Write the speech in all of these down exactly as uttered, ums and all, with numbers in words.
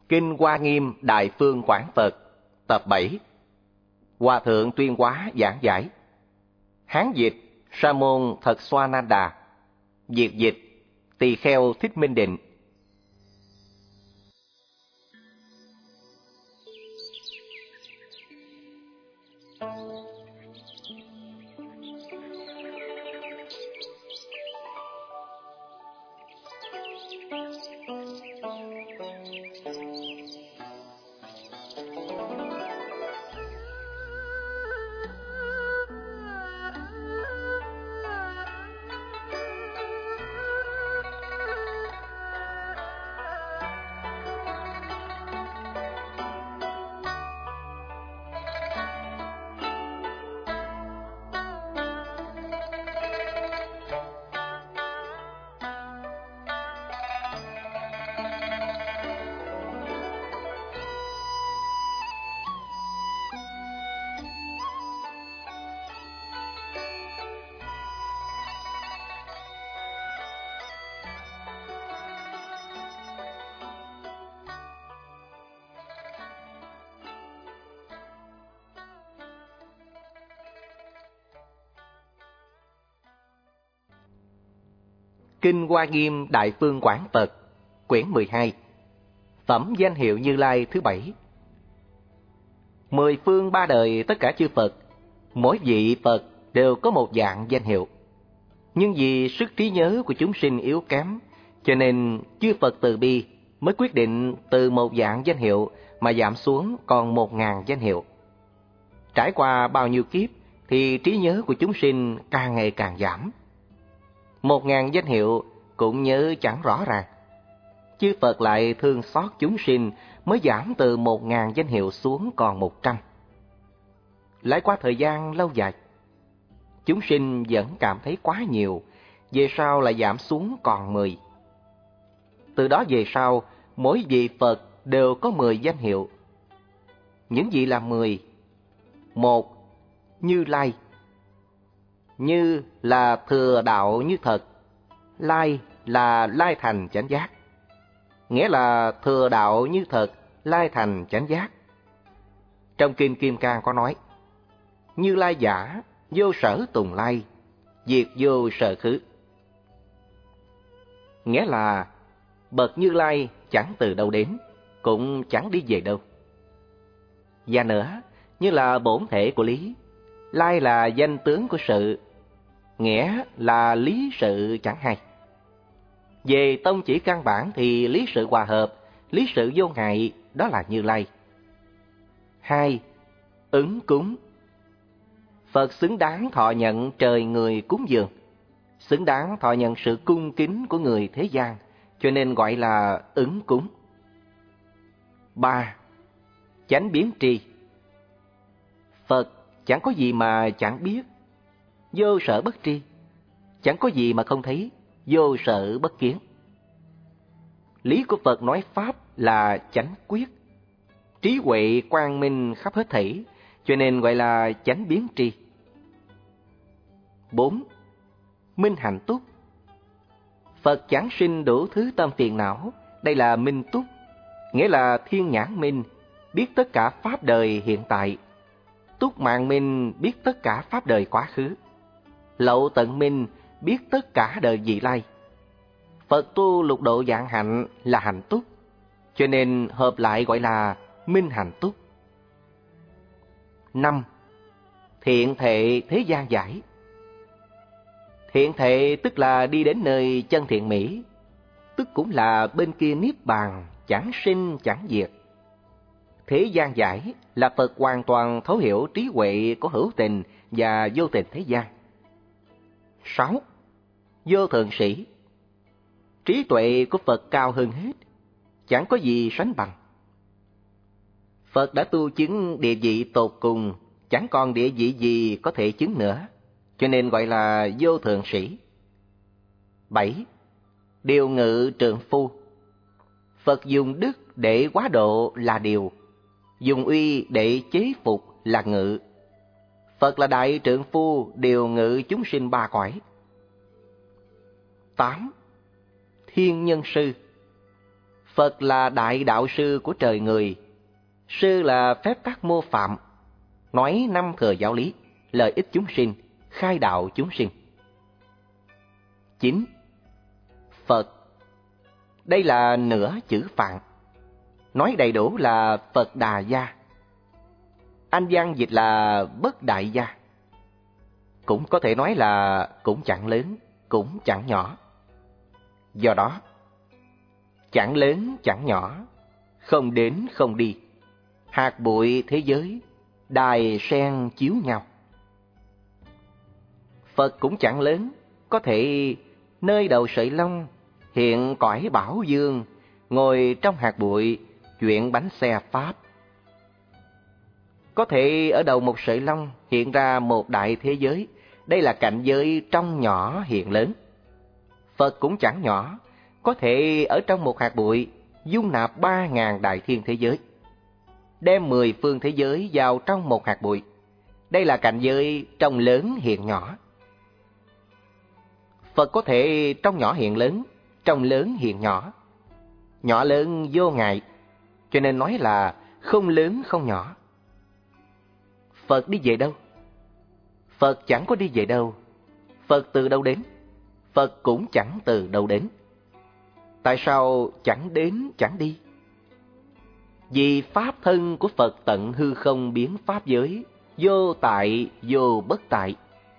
Kinh Hoa Nghiêm Đại Phương Quảng Phật, tập bảy. Hòa thượng Tuyên Hóa giảng giải. Hán dịch Sa môn Thật Xoa Na Đà. Việt dịch Tỳ Kheo Thích Minh Định. Kinh Hoa Nghiêm Đại Phương Quảng Phật, quyển mười hai. Phẩm danh hiệu Như Lai thứ bảy. Mười phương ba đời tất cả chư Phật, mỗi vị Phật đều có một dạng danh hiệu. Nhưng vì sức trí nhớ của chúng sinh yếu kém, cho nên chư Phật từ bi mới quyết định từ một dạng danh hiệu mà giảm xuống còn một ngàn danh hiệu. Trải qua bao nhiêu kiếp thì trí nhớ của chúng sinh càng ngày càng giảm. Một ngàn danh hiệu cũng nhớ chẳng rõ ràng. Chư Phật lại thương xót chúng sinh mới giảm từ một ngàn danh hiệu xuống còn một trăm. Lại qua thời gian lâu dài, chúng sinh vẫn cảm thấy quá nhiều, về sau lại giảm xuống còn mười. Từ đó về sau, mỗi vị Phật đều có mười danh hiệu. Những vị là mười. Một, Như Lai. Như là thừa đạo như thật, Lai là lai thành chánh giác. Nghĩa là thừa đạo như thật, lai thành chánh giác. Trong Kinh Kim Cang có nói: Như Lai giả, vô sở tùng lai, diệt vô sở khứ. Nghĩa là bậc Như Lai chẳng từ đâu đến, cũng chẳng đi về đâu. Và nữa, như là bổn thể của lý, lai là danh tướng của sự, nghĩa là lý sự chẳng hay. Về tông chỉ căn bản thì lý sự hòa hợp, lý sự vô ngại, đó là Như Lai. Hai, ứng cúng. Phật xứng đáng thọ nhận trời người cúng dường, xứng đáng thọ nhận sự cung kính của người thế gian, cho nên gọi là ứng cúng. Ba, chánh biến tri. Phật chẳng có gì mà chẳng biết, vô sở bất tri. Chẳng có gì mà không thấy, vô sở bất kiến. Lý của Phật nói Pháp là chánh quyết, trí huệ quang minh khắp hết thảy, cho nên gọi là chánh biến tri. Bốn, minh hạnh túc. Phật chẳng sinh đủ thứ tâm phiền não, đây là minh túc, nghĩa là thiên nhãn minh, biết tất cả pháp đời hiện tại. Túc mạng minh, biết tất cả pháp đời quá khứ. Lậu tận minh, biết tất cả đời vị lai. Phật tu lục độ dạng hạnh là hạnh túc, cho nên hợp lại gọi là minh hạnh túc. Năm, thiện thệ thế gian giải. Thiện thệ tức là đi đến nơi chân thiện mỹ, tức cũng là bên kia niết bàn, chẳng sinh chẳng diệt. Thế gian giải là Phật hoàn toàn thấu hiểu trí huệ của hữu tình và vô tình thế gian. Sáu, vô thượng sĩ. Trí tuệ của Phật cao hơn hết, chẳng có gì sánh bằng. Phật đã tu chứng địa vị tột cùng, chẳng còn địa vị gì có thể chứng nữa, cho nên gọi là vô thượng sĩ. Bảy, điều ngự trượng phu. Phật dùng đức để quá độ là điều, dùng uy để chế phục là ngự. Phật là đại trượng phu điều ngự chúng sinh ba cõi. Tám, thiên nhân sư. Phật là đại đạo sư của trời người. Sư là phép tắc mô phạm, nói năm thừa giáo lý, lợi ích chúng sinh, khai đạo chúng sinh. Chín. Phật. Đây là nửa chữ Phạn, nói đầy đủ là Phật Đà Gia. Anh văn dịch là bất đại gia. Cũng có thể nói là cũng chẳng lớn, cũng chẳng nhỏ. Do đó, chẳng lớn chẳng nhỏ, không đến không đi, hạt bụi thế giới, đài sen chiếu nhau. Phật cũng chẳng lớn, có thể nơi đầu sợi lông, hiện cõi bảo dương, ngồi trong hạt bụi, chuyển bánh xe Pháp. Có thể ở đầu một sợi lông hiện ra một đại thế giới, đây là cảnh giới trong nhỏ hiện lớn. Phật cũng chẳng nhỏ, có thể ở trong một hạt bụi dung nạp ba ngàn đại thiên thế giới, đem mười phương thế giới vào trong một hạt bụi. Đây là cảnh giới trong lớn hiện nhỏ. Phật có thể trong nhỏ hiện lớn, trong lớn hiện nhỏ. Nhỏ lớn vô ngại, cho nên nói là không lớn không nhỏ. Phật đi về đâu? Phật chẳng có đi về đâu. Phật từ đâu đến? Phật cũng chẳng từ đâu đến. Tại sao chẳng đến chẳng đi? Vì pháp thân của Phật tận hư không biến pháp giới, vô tại vô bất tại.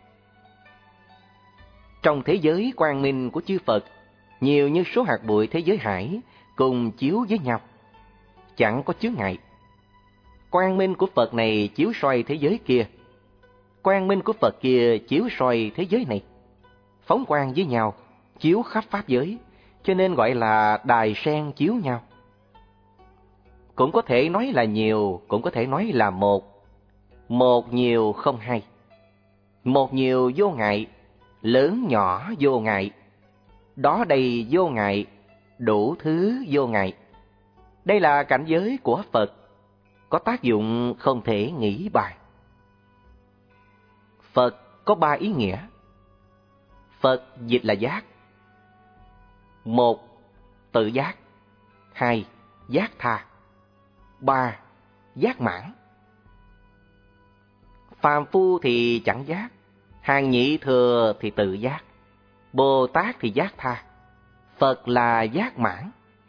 Trong thế giới quang minh của chư Phật, nhiều như số hạt bụi thế giới hải cùng chiếu với nhau, chẳng có chướng ngại. Quang minh của Phật này chiếu soi thế giới kia, quang minh của Phật kia chiếu soi thế giới này, phóng quang với nhau, chiếu khắp pháp giới, cho nên gọi là đài sen chiếu nhau. Cũng có thể nói là nhiều, cũng có thể nói là một. Một nhiều không hai. Một nhiều vô ngại, lớn nhỏ vô ngại, đó đầy vô ngại, đủ thứ vô ngại. Đây là cảnh giới của Phật, có tác dụng không thể nghĩ bàn. Phật có ba ý nghĩa. Phật dịch là giác. Một, tự giác. Hai, giác tha. Ba, giác mãn. Phàm phu thì chẳng giác, hàng nhị thừa thì tự giác, Bồ Tát thì giác tha, Phật là giác mãn.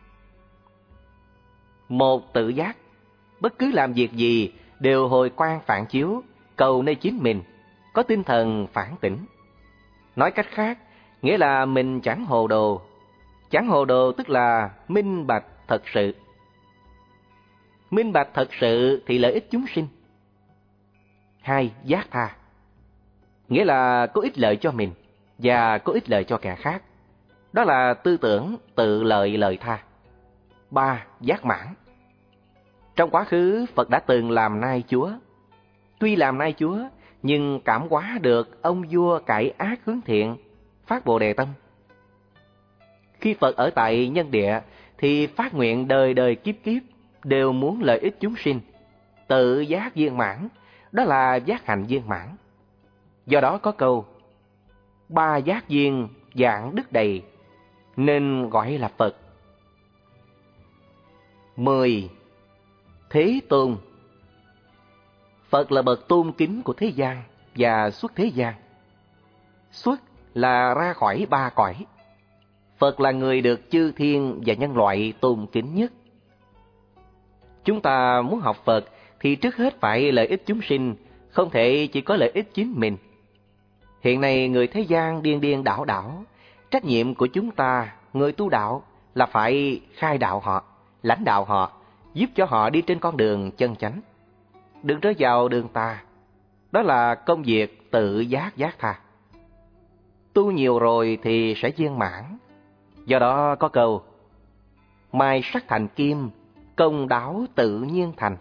Một tự giác, bất cứ làm việc gì đều hồi quang phản chiếu, cầu nơi chính mình, có tinh thần phản tỉnh. Nói cách khác, nghĩa là mình chẳng hồ đồ. Chẳng hồ đồ tức là minh bạch thật sự. Minh bạch thật sự thì lợi ích chúng sinh. Hai, giác tha, nghĩa là có ích lợi cho mình và có ích lợi cho kẻ khác. Đó là tư tưởng tự lợi lợi tha. Ba, giác mãn. Trong quá khứ, Phật đã từng làm nai chúa. Tuy làm nai chúa, nhưng cảm hóa được ông vua cải ác hướng thiện, phát Bồ Đề tâm. Khi Phật ở tại nhân địa, thì phát nguyện đời đời kiếp kiếp đều muốn lợi ích chúng sinh, tự giác viên mãn, đó là giác hạnh viên mãn. Do đó có câu, ba giác viên dạng đức đầy, nên gọi là Phật. Mười, Thế Tôn. Phật là bậc tôn kính của thế gian và xuất thế gian. Xuất là ra khỏi ba cõi. Phật là người được chư thiên và nhân loại tôn kính nhất. Chúng ta muốn học Phật thì trước hết phải lợi ích chúng sinh, không thể chỉ có lợi ích chính mình. Hiện nay người thế gian điên điên đảo đảo, trách nhiệm của chúng ta, người tu đạo, là phải khai đạo họ, lãnh đạo họ, giúp cho họ đi trên con đường chân chánh. Đừng rơi vào đường tà. Đó là công việc tự giác giác tha. Tu nhiều rồi thì sẽ viên mãn. Do đó có câu, mai sắc thành kim, công đáo tự nhiên thành.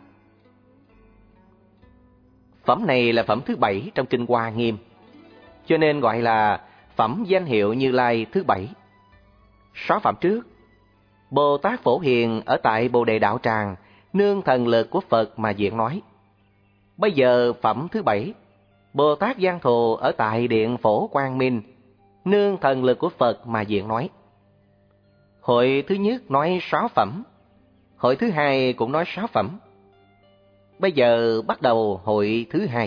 Phẩm này là phẩm thứ bảy trong Kinh Hoa Nghiêm, cho nên gọi là phẩm danh hiệu Như Lai thứ bảy. Sáu phẩm trước, Bồ Tát Phổ Hiền ở tại Bồ Đề Đạo Tràng, nương thần lực của Phật mà diễn nói. Bây giờ phẩm thứ bảy, Bồ Tát Giang Thù ở tại Điện Phổ Quang Minh, nương thần lực của Phật mà diễn nói. Hội thứ nhất nói sáu phẩm, hội thứ hai cũng nói sáu phẩm. Bây giờ bắt đầu hội thứ hai.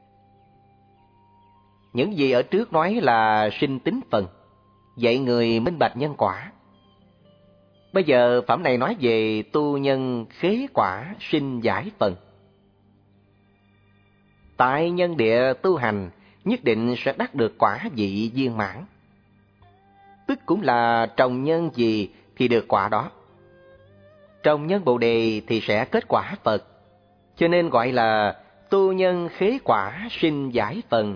Những gì ở trước nói là sinh tính phần, dạy người minh bạch nhân quả. Bây giờ phẩm này nói về tu nhân khế quả sinh giải phần. Tại nhân địa tu hành nhất định sẽ đắc được quả vị viên mãn. Tức cũng là trồng nhân gì thì được quả đó. Trồng nhân Bồ Đề thì sẽ kết quả Phật, cho nên gọi là tu nhân khế quả sinh giải phần.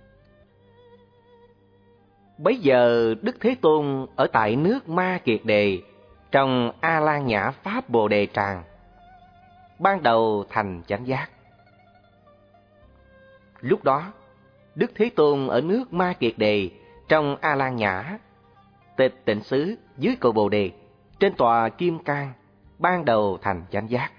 Bấy giờ Đức Thế Tôn ở tại nước Ma Kiệt Đề, trong A Lan Nhã Pháp Bồ Đề Tràng, ban đầu thành chánh giác. Lúc đó, Đức Thế Tôn ở nước Ma Kiệt Đề, trong A Lan Nhã Tịch Tịnh Xứ dưới cội Bồ Đề, trên tòa Kim Cang, ban đầu thành chánh giác.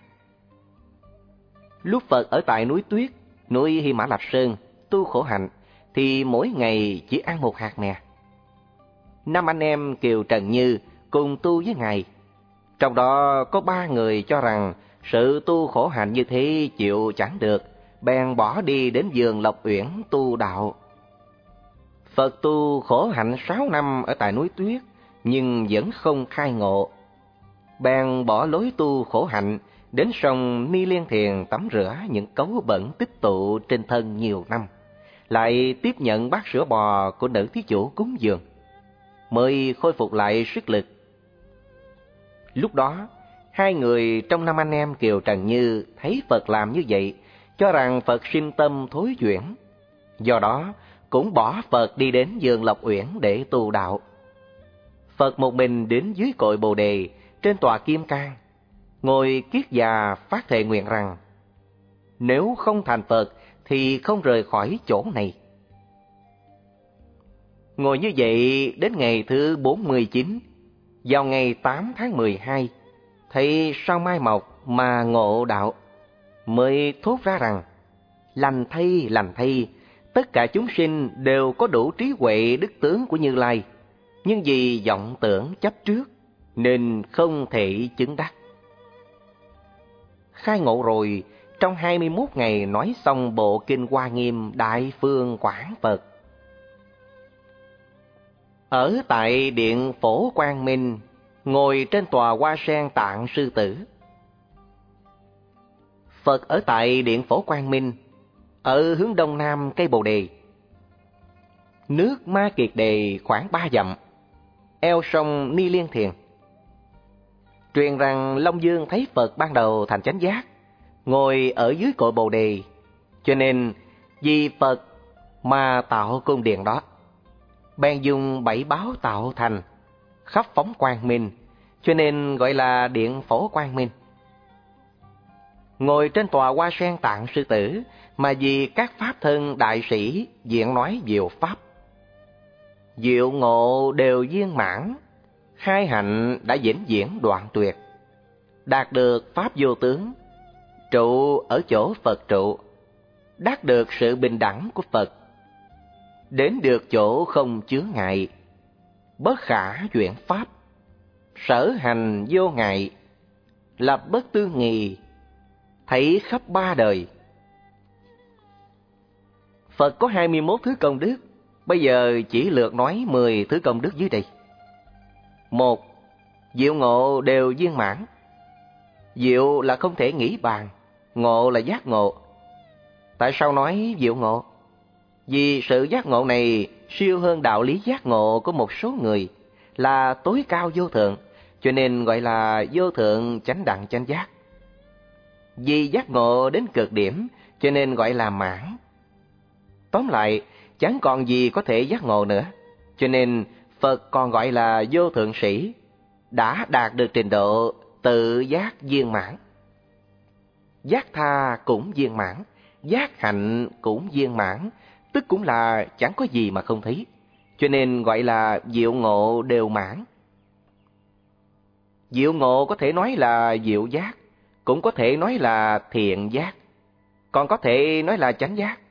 Lúc Phật ở tại núi Tuyết, núi Hy Mã Lạp Sơn tu khổ hạnh, thì mỗi ngày chỉ ăn một hạt mè. Năm anh em Kiều Trần Như cùng tu với Ngài. Trong đó có ba người cho rằng sự tu khổ hạnh như thế chịu chẳng được, bèn bỏ đi đến vườn Lộc Uyển tu đạo. Phật tu khổ hạnh sáu năm ở tại núi Tuyết, nhưng vẫn không khai ngộ. Bèn bỏ lối tu khổ hạnh, đến sông Ni Liên Thiền tắm rửa những cấu bẩn tích tụ trên thân nhiều năm, lại tiếp nhận bát sữa bò của nữ thí chủ cúng dường, mới khôi phục lại sức lực. Lúc đó, hai người trong năm anh em Kiều Trần Như thấy Phật làm như vậy, cho rằng Phật sinh tâm thối chuyển, do đó cũng bỏ Phật đi đến vườn Lộc Uyển để tu đạo. Phật một mình đến dưới cội Bồ Đề, trên tòa Kim Cang, ngồi kiết già phát thệ nguyện rằng nếu không thành Phật thì không rời khỏi chỗ này. Ngồi như vậy đến ngày thứ bốn mươi chín, vào ngày tám tháng mười hai, thấy sao mai mọc mà ngộ đạo, mới thốt ra rằng lành thay, lành thay, tất cả chúng sinh đều có đủ trí huệ đức tướng của Như Lai, nhưng vì vọng tưởng chấp trước nên không thể chứng đắc. Khai ngộ rồi, trong hai mươi mốt ngày nói xong bộ kinh Hoa Nghiêm Đại Phương Quảng Phật. Ở tại điện Phổ Quang Minh, ngồi trên tòa Hoa Sen Tạng Sư Tử. Phật ở tại điện Phổ Quang Minh, ở hướng đông nam cây Bồ Đề. Nước Ma Kiệt Đề khoảng ba dặm, eo sông Ni Liên Thiền. Truyền rằng Long Dương thấy Phật ban đầu thành chánh giác, ngồi ở dưới cội Bồ Đề, cho nên vì Phật mà tạo cung điện đó. Bèn dùng bảy báo tạo thành, khắp phóng quang minh, cho nên gọi là điện Phổ Quang Minh. Ngồi trên tòa Hoa Sen Tạng Sư Tử, mà vì các pháp thân đại sĩ diện nói diệu pháp, diệu ngộ đều viên mãn, hai hạnh đã vĩnh viễn đoạn tuyệt, đạt được pháp vô tướng, trụ ở chỗ Phật trụ, đắc được sự bình đẳng của Phật, đến được chỗ không chướng ngại, bất khả chuyển pháp, sở hành vô ngại, lập bất tư nghì, thấy khắp ba đời. Phật có hai mươi mốt thứ công đức, bây giờ chỉ lược nói mười thứ công đức dưới đây. Một, diệu ngộ đều viên mãn. Diệu là không thể nghĩ bàn, ngộ là giác ngộ. Tại sao nói diệu ngộ? Vì sự giác ngộ này siêu hơn đạo lý giác ngộ của một số người, là tối cao vô thượng, cho nên gọi là vô thượng chánh đẳng chánh giác. Vì giác ngộ đến cực điểm, cho nên gọi là mãn. Tóm lại, chẳng còn gì có thể giác ngộ nữa, cho nên Phật còn gọi là vô thượng sĩ, đã đạt được trình độ tự giác viên mãn. Giác tha cũng viên mãn, giác hạnh cũng viên mãn, tức cũng là chẳng có gì mà không thấy, cho nên gọi là diệu ngộ đều mãn. Diệu ngộ có thể nói là diệu giác, cũng có thể nói là thiện giác, còn có thể nói là chánh giác.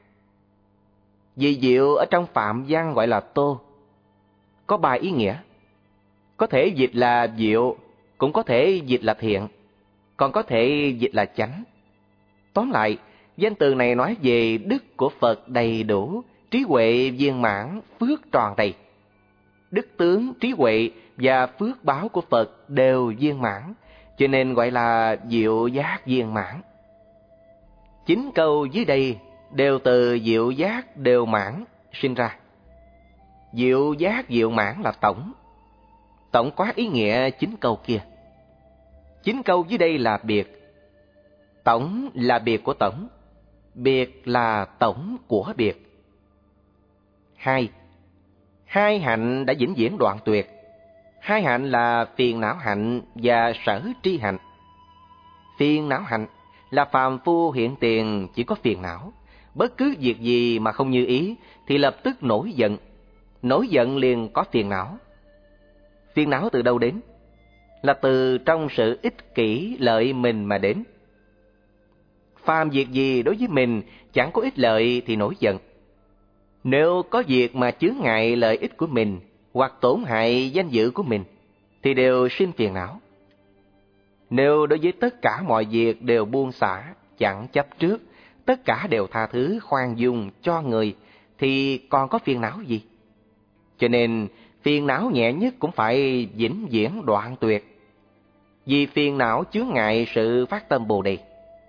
Vì diệu ở trong phạm văn gọi là tô, có ba ý nghĩa. có thể dịch là diệu, cũng có thể dịch là thiện, còn có thể dịch là chánh. Tóm lại, danh từ này nói về đức của Phật đầy đủ, trí huệ viên mãn, phước tròn đầy. Đức tướng, trí huệ và phước báo của Phật đều viên mãn, cho nên gọi là diệu giác viên mãn. Chín câu dưới đây đều từ diệu giác đều mãn sinh ra. Diệu giác diệu mãn là tổng. Tổng quát ý nghĩa chín câu kia. Chín câu dưới đây là biệt. Tổng là biệt của tổng. Biệt là tổng của biệt. Hai. Hai hạnh đã vĩnh viễn đoạn tuyệt. Hai hạnh là phiền não hạnh và sở tri hạnh. Phiền não hạnh là phàm phu hiện tiền chỉ có phiền não. Bất cứ việc gì mà không như ý thì lập tức nổi giận. Nổi giận liền có phiền não. Phiền não từ đâu đến? Là từ trong sự ích kỷ lợi mình mà đến. Phàm việc gì đối với mình chẳng có ích lợi thì nổi giận. Nếu có việc mà chướng ngại lợi ích của mình hoặc tổn hại danh dự của mình thì đều sinh phiền não. Nếu đối với tất cả mọi việc đều buông xả, chẳng chấp trước, tất cả đều tha thứ, khoan dung cho người thì còn có phiền não gì? Cho nên phiền não nhẹ nhất cũng phải vĩnh viễn đoạn tuyệt. Vì phiền não chướng ngại sự phát tâm Bồ Đề.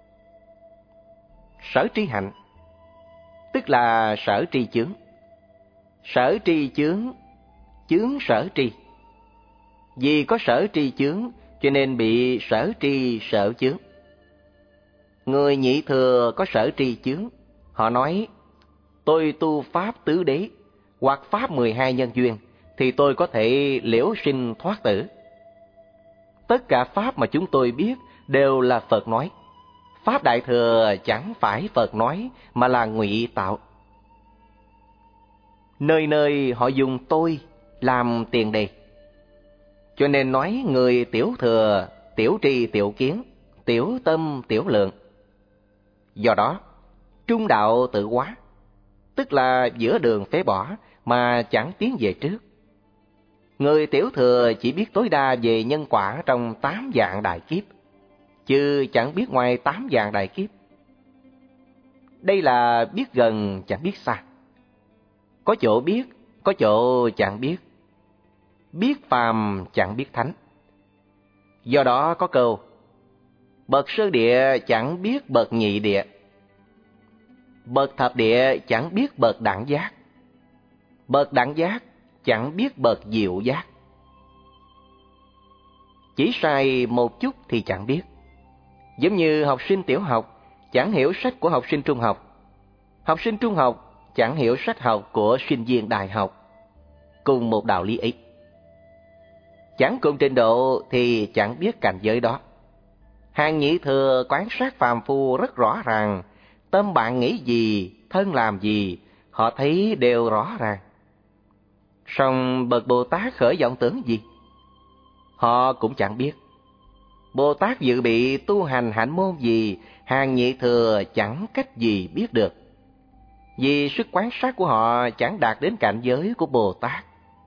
Sở tri hạnh tức là sở tri chướng. Sở tri chướng, chướng sở tri. Vì có sở tri chướng cho nên bị sở tri sở chướng. Người nhị thừa có sở tri chướng. Họ nói, tôi tu pháp tứ đế hoặc pháp mười hai nhân duyên thì tôi có thể liễu sinh thoát tử. Tất cả pháp mà chúng tôi biết đều là Phật nói. Pháp Đại Thừa chẳng phải Phật nói mà là ngụy tạo. Nơi nơi họ dùng tôi làm tiền đề. Cho nên nói người tiểu thừa, tiểu tri tiểu kiến, tiểu tâm tiểu lượng. Do đó, trung đạo tự hóa, tức là giữa đường phế bỏ mà chẳng tiến về trước. Người tiểu thừa chỉ biết tối đa về nhân quả trong tám dạng đại kiếp, chứ chẳng biết ngoài tám dạng đại kiếp. Đây là biết gần chẳng biết xa. Có chỗ biết, có chỗ chẳng biết. Biết phàm chẳng biết thánh. Do đó có câu, bậc sơ địa chẳng biết bậc nhị địa. Bậc thập địa chẳng biết bậc đẳng giác. Bậc đẳng giác chẳng biết bậc diệu giác. Chỉ sai một chút thì chẳng biết. Giống như học sinh tiểu học chẳng hiểu sách của học sinh trung học. Học sinh trung học chẳng hiểu sách học của sinh viên đại học. Cùng một đạo lý ấy. Chẳng cùng trình độ thì chẳng biết cảnh giới đó. Hàng nhị thừa quan sát phàm phu rất rõ ràng. Tâm bạn nghĩ gì, thân làm gì, họ thấy đều rõ ràng. Song bậc Bồ Tát khởi vọng tưởng gì? Họ cũng chẳng biết. Bồ Tát dự bị tu hành hạnh môn gì, hàng nhị thừa chẳng cách gì biết được. Vì sức quan sát của họ chẳng đạt đến cảnh giới của Bồ Tát.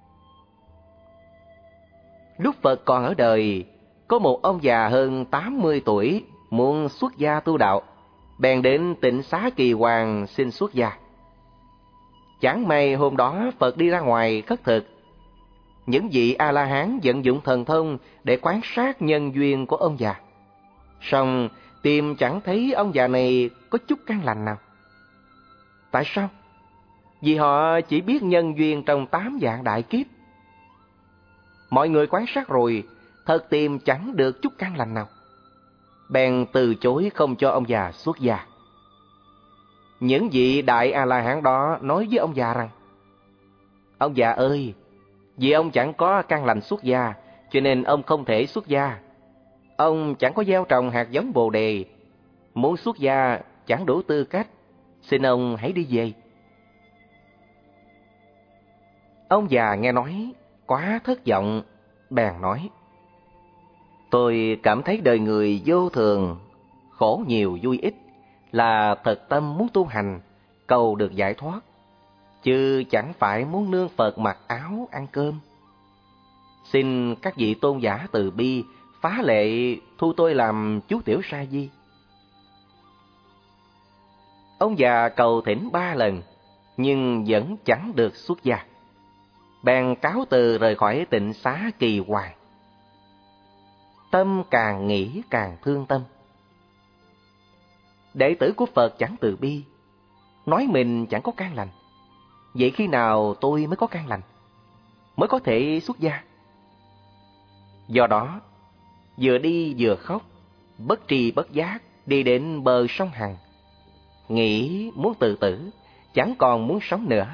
Lúc Phật còn ở đời, có một ông già hơn tám mươi tuổi muốn xuất gia tu đạo, bèn đến Tịnh Xá Kỳ Hoàng xin xuất gia. Chẳng may hôm đó Phật đi ra ngoài khất thực. Những vị A-la-hán vận dụng thần thông để quan sát nhân duyên của ông già. Song tìm chẳng thấy ông già này có chút căn lành nào. Tại sao? Vì họ chỉ biết nhân duyên trong tám dạng đại kiếp. Mọi người quan sát rồi, thật tìm chẳng được chút căn lành nào. Bèn từ chối không cho ông già xuất gia. Những vị đại A-la-hán đó nói với ông già rằng, ông già ơi, vì ông chẳng có căn lành xuất gia, cho nên ông không thể xuất gia. Ông chẳng có gieo trồng hạt giống Bồ Đề, muốn xuất gia chẳng đủ tư cách, xin ông hãy đi về. Ông già nghe nói, quá thất vọng, bèn nói, tôi cảm thấy đời người vô thường, khổ nhiều vui ít, là thật tâm muốn tu hành, cầu được giải thoát, chứ chẳng phải muốn nương Phật mặc áo ăn cơm. Xin các vị tôn giả từ bi, phá lệ thu tôi làm chú tiểu sa di. Ông già cầu thỉnh ba lần, nhưng vẫn chẳng được xuất gia. Bèn cáo từ rời khỏi tịnh xá Kỳ Hoàng. Tâm càng nghĩ càng thương tâm. Đệ tử của Phật chẳng từ bi, nói mình chẳng có căn lành. Vậy khi nào tôi mới có căn lành, mới có thể xuất gia? Do đó, vừa đi vừa khóc, bất tri bất giác đi đến bờ sông Hằng. Nghĩ muốn tự tử, chẳng còn muốn sống nữa.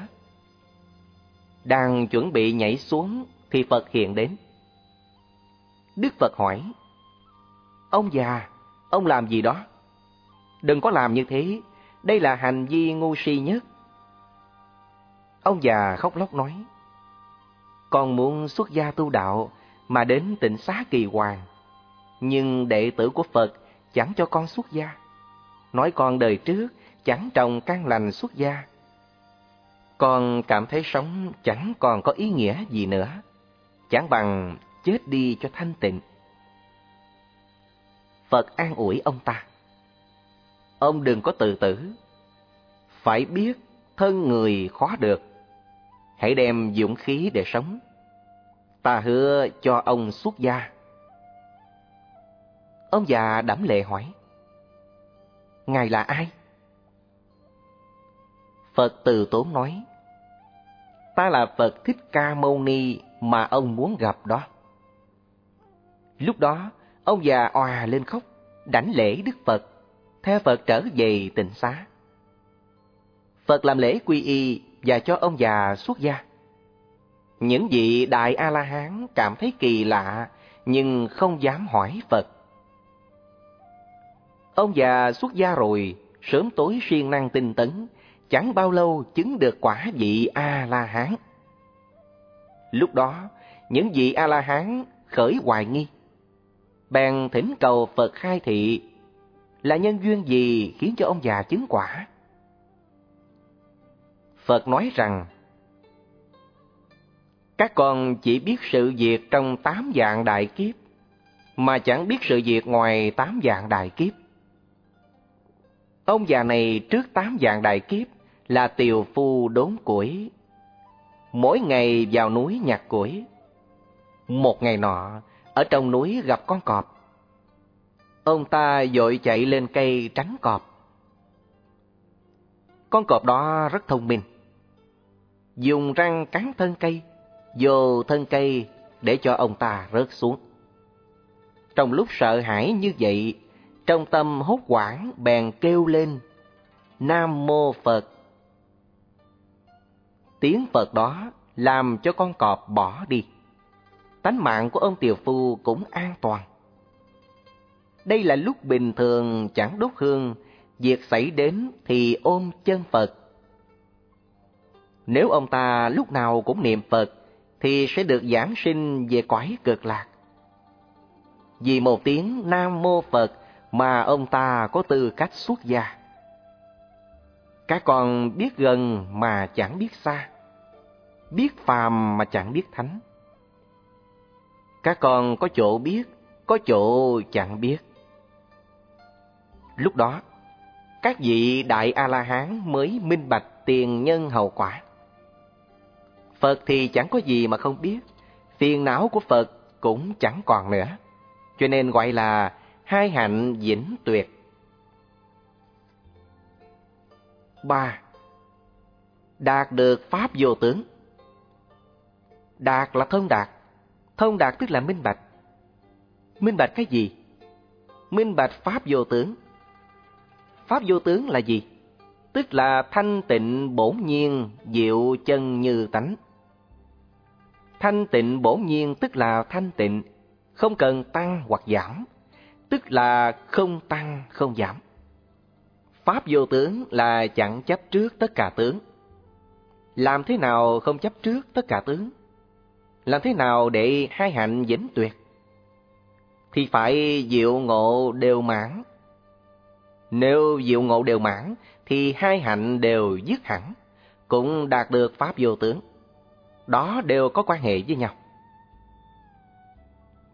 Đang chuẩn bị nhảy xuống thì Phật hiện đến. Đức Phật hỏi: Ông già, ông làm gì đó? Đừng có làm như thế, đây là hành vi ngu si nhất. Ông già khóc lóc nói: Con muốn xuất gia tu đạo mà đến tịnh xá Kỳ Hoàng, nhưng đệ tử của Phật chẳng cho con xuất gia. Nói con đời trước chẳng trồng căn lành xuất gia. Con cảm thấy sống chẳng còn có ý nghĩa gì nữa, chẳng bằng chết đi cho thanh tịnh. Phật an ủi ông ta: Ông đừng có tự tử, phải biết thân người khó được. Hãy đem dũng khí để sống. Ta hứa cho ông xuất gia. Ông già đẫm lệ hỏi: Ngài là ai? Phật từ tốn nói: Ta là Phật Thích Ca Mâu Ni mà ông muốn gặp đó. Lúc đó, ông già òa lên khóc, đảnh lễ Đức Phật, theo Phật trở về tịnh xá. Phật làm lễ quy y và cho ông già xuất gia. Những vị Đại A-la-hán cảm thấy kỳ lạ, nhưng không dám hỏi Phật. Ông già xuất gia rồi, sớm tối siêng năng tinh tấn, chẳng bao lâu chứng được quả vị A-la-hán. Lúc đó, những vị A-la-hán khởi hoài nghi, bèn thỉnh cầu Phật khai thị là nhân duyên gì khiến cho ông già chứng quả. Phật nói rằng: Các con chỉ biết sự việc trong tám vạn đại kiếp, mà chẳng biết sự việc ngoài tám vạn đại kiếp. Ông già này trước tám vạn đại kiếp là tiều phu đốn củi, mỗi ngày vào núi nhặt củi. Một ngày nọ, ở trong núi gặp con cọp. Ông ta vội chạy lên cây tránh cọp. Con cọp đó rất thông minh, dùng răng cắn thân cây, vô thân cây để cho ông ta rớt xuống. Trong lúc sợ hãi như vậy, trong tâm hốt hoảng bèn kêu lên: Nam Mô Phật. Tiếng Phật đó làm cho con cọp bỏ đi. Tánh mạng của ông tiều phu cũng an toàn. Đây là lúc bình thường chẳng đốt hương, việc xảy đến thì ôm chân Phật. Nếu ông ta lúc nào cũng niệm Phật thì sẽ được giảng sinh về cõi cực lạc. Vì một tiếng Nam Mô Phật mà ông ta có tư cách xuất gia. Các con biết gần mà chẳng biết xa, biết phàm mà chẳng biết thánh. Các con có chỗ biết, có chỗ chẳng biết. Lúc đó, các vị Đại A-la-hán mới minh bạch tiền nhân hậu quả. Phật thì chẳng có gì mà không biết, phiền não của Phật cũng chẳng còn nữa, cho nên gọi là hai hạnh vĩnh tuyệt. ba. Đạt được pháp vô tướng. Đạt là thông đạt. Thông đạt tức là minh bạch. Minh bạch cái gì? Minh bạch pháp vô tướng. Pháp vô tướng là gì? Tức là thanh tịnh bổn nhiên, diệu chân như tánh. Thanh tịnh bổn nhiên tức là thanh tịnh, không cần tăng hoặc giảm, tức là không tăng không giảm. Pháp vô tướng là chẳng chấp trước tất cả tướng. Làm thế nào không chấp trước tất cả tướng? Làm thế nào để hai hạnh vĩnh tuyệt? Thì phải diệu ngộ đều mãn. Nếu diệu ngộ đều mãn thì hai hạnh đều dứt hẳn, cũng đạt được pháp vô tướng. Đó đều có quan hệ với nhau.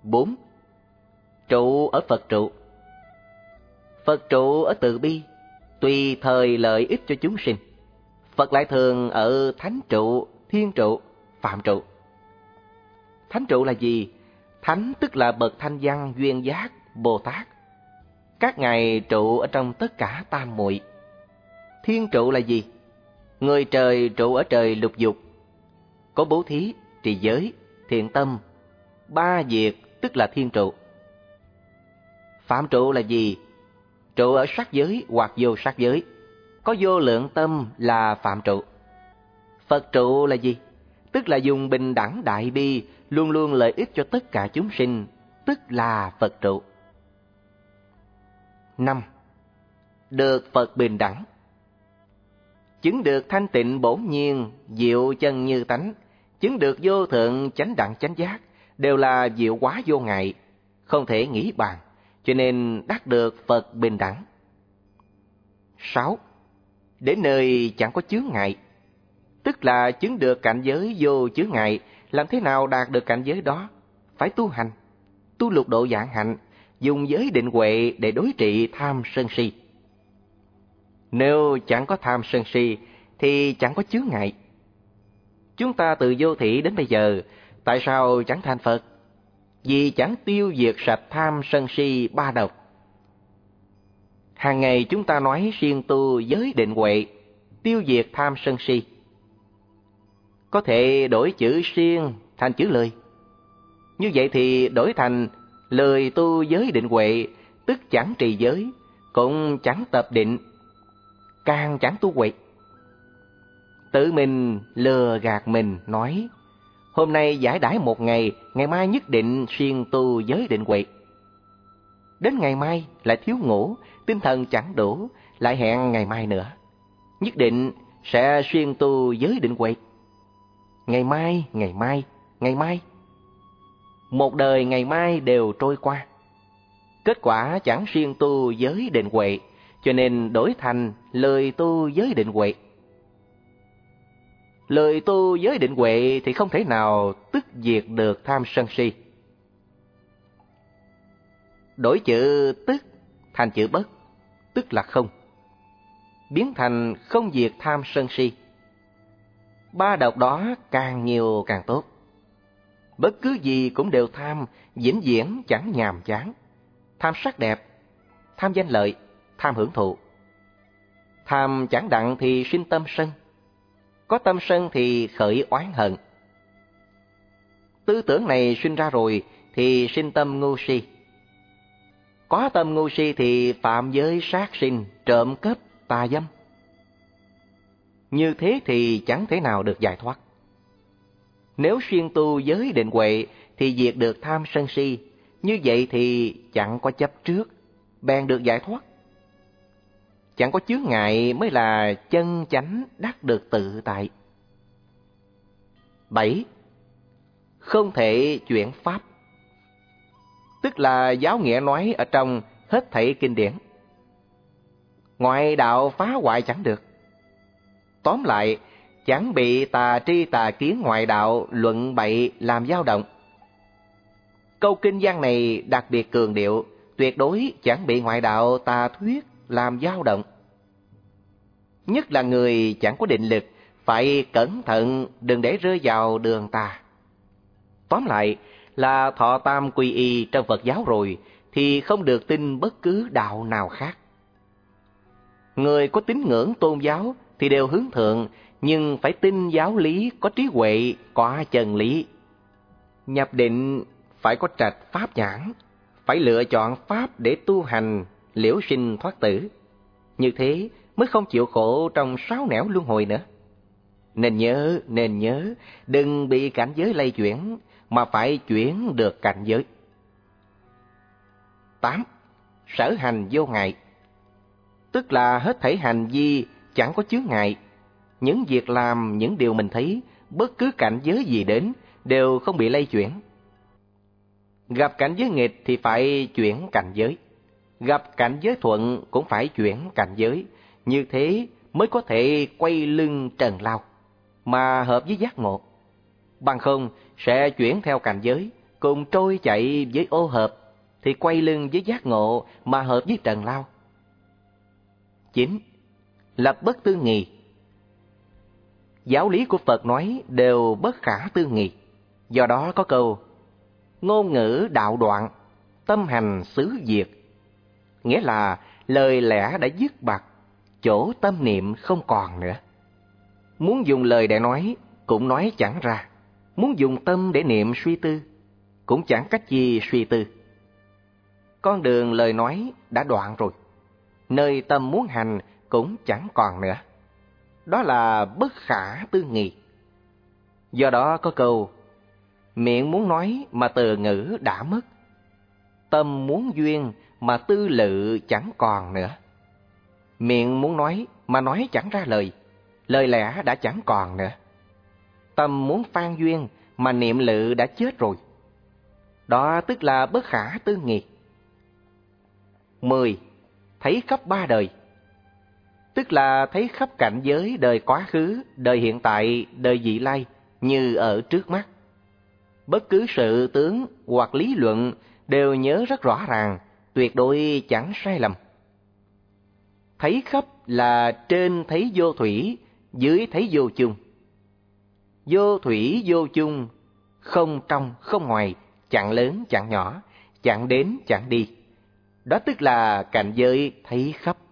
Bốn, trụ ở Phật trụ. Phật trụ ở từ bi, tùy thời lợi ích cho chúng sinh. Phật lại thường ở thánh trụ, thiên trụ, phạm trụ. Thánh trụ là gì? Thánh tức là bậc thanh văn, duyên giác, Bồ Tát. Các ngài trụ ở trong tất cả tam muội. Thiên trụ là gì? Người trời trụ ở trời lục dục, có bố thí, trì giới, thiện tâm, ba việc tức là thiên trụ. Phạm trụ là gì? Trụ ở sắc giới hoặc vô sắc giới, có vô lượng tâm là phạm trụ. Phật trụ là gì? Tức là dùng bình đẳng đại bi, luôn luôn lợi ích cho tất cả chúng sinh, tức là Phật trụ. Năm, được Phật bình đẳng. Chứng được thanh tịnh bổn nhiên, diệu chân như tánh, chứng được vô thượng chánh đẳng chánh giác, đều là diệu hóa vô ngại, không thể nghĩ bàn, cho nên đắc được Phật bình đẳng. Sáu, đến nơi chẳng có chướng ngại, tức là chứng được cảnh giới vô chướng ngại. Làm thế nào đạt được cảnh giới đó? Phải tu hành, tu lục độ vạn hạnh, dùng giới định huệ để đối trị tham sân si. Nếu chẳng có tham sân si thì chẳng có chướng ngại. Chúng ta từ vô thị đến bây giờ, tại sao chẳng thành Phật? Vì chẳng tiêu diệt sạch tham sân si ba độc. Hàng ngày chúng ta nói siêng tu giới định huệ, tiêu diệt tham sân si. Có thể đổi chữ siêng thành chữ lười. Như vậy thì đổi thành lười tu giới định huệ, tức chẳng trì giới, cũng chẳng tập định, càng chẳng tu huệ. Tự mình lừa gạt mình nói, hôm nay giải đãi một ngày, ngày mai nhất định siêng tu giới định huệ. Đến ngày mai lại thiếu ngủ, tinh thần chẳng đủ, lại hẹn ngày mai nữa, nhất định sẽ siêng tu giới định huệ. Ngày mai, ngày mai, ngày mai. Một đời ngày mai đều trôi qua. Kết quả chẳng siêng tu giới định huệ, cho nên đổi thành lời tu giới định huệ. Lời tu giới định huệ thì không thể nào tức diệt được tham sân si. Đổi chữ tức thành chữ bất, tức là không, biến thành không diệt tham sân si. Ba độc đó càng nhiều càng tốt. Bất cứ gì cũng đều tham, vĩnh viễn chẳng nhàm chán. Tham sắc đẹp, tham danh lợi, tham hưởng thụ. Tham chẳng đặng thì sinh tâm sân, có tâm sân thì khởi oán hận. Tư tưởng này sinh ra rồi thì sinh tâm ngu si. Có tâm ngu si thì phạm giới sát sinh, trộm cướp, tà dâm. Như thế thì chẳng thể nào được giải thoát. Nếu siêng tu giới định huệ thì diệt được tham sân si, như vậy thì chẳng có chấp trước, bèn được giải thoát. Chẳng có chướng ngại mới là chân chánh đắc được tự tại. Bảy, không thể chuyển pháp, tức là giáo nghĩa nói ở trong hết thảy kinh điển. Ngoại đạo phá hoại chẳng được. Tóm lại, chẳng bị tà tri tà kiến ngoại đạo luận bậy làm dao động. Câu kinh văn này đặc biệt cường điệu, tuyệt đối chẳng bị ngoại đạo tà thuyết làm dao động. Nhất là người chẳng có định lực, phải cẩn thận đừng để rơi vào đường tà. Tóm lại là thọ tam quy y trong Phật giáo rồi thì không được tin bất cứ đạo nào khác. Người có tín ngưỡng tôn giáo thì đều hướng thượng, nhưng phải tin giáo lý có trí huệ, có chân lý. Nhập định phải có trạch pháp nhãn, phải lựa chọn pháp để tu hành, liễu sinh thoát tử. Như thế mới không chịu khổ trong sáu nẻo luân hồi nữa. Nên nhớ, nên nhớ, đừng bị cảnh giới lay chuyển, mà phải chuyển được cảnh giới. Tám, sở hành vô ngại, tức là hết thảy hành vi chẳng có chướng ngại. Những việc làm, những điều mình thấy, bất cứ cảnh giới gì đến, đều không bị lay chuyển. Gặp cảnh giới nghịch thì phải chuyển cảnh giới. Gặp cảnh giới thuận cũng phải chuyển cảnh giới. Như thế mới có thể quay lưng trần lao, mà hợp với giác ngộ. Bằng không sẽ chuyển theo cảnh giới, cùng trôi chạy với ô hợp, thì quay lưng với giác ngộ mà hợp với trần lao. Chín. Lập bất tư nghì. Giáo lý của Phật nói đều bất khả tư nghì. Do đó có câu ngôn ngữ đạo đoạn, tâm hành xứ diệt. Nghĩa là lời lẽ đã dứt bặt, chỗ tâm niệm không còn nữa. Muốn dùng lời để nói cũng nói chẳng ra, muốn dùng tâm để niệm suy tư cũng chẳng cách gì suy tư. Con đường lời nói đã đoạn rồi, nơi tâm muốn hành cũng chẳng còn nữa. Đó là bất khả tư nghị. Do đó có câu miệng muốn nói mà từ ngữ đã mất, tâm muốn duyên mà tư lự chẳng còn nữa. Miệng muốn nói mà nói chẳng ra lời, lời lẽ đã chẳng còn nữa. Tâm muốn phan duyên mà niệm lự đã chết rồi. Đó tức là bất khả tư nghị. Mười. Thấy khắp ba đời. Tức là thấy khắp cảnh giới đời quá khứ, đời hiện tại, đời vị lai như ở trước mắt. Bất cứ sự tướng hoặc lý luận đều nhớ rất rõ ràng, tuyệt đối chẳng sai lầm. Thấy khắp là trên thấy vô thủy, dưới thấy vô chung. Vô thủy vô chung, không trong không ngoài, chẳng lớn chẳng nhỏ, chẳng đến chẳng đi. Đó tức là cảnh giới thấy khắp.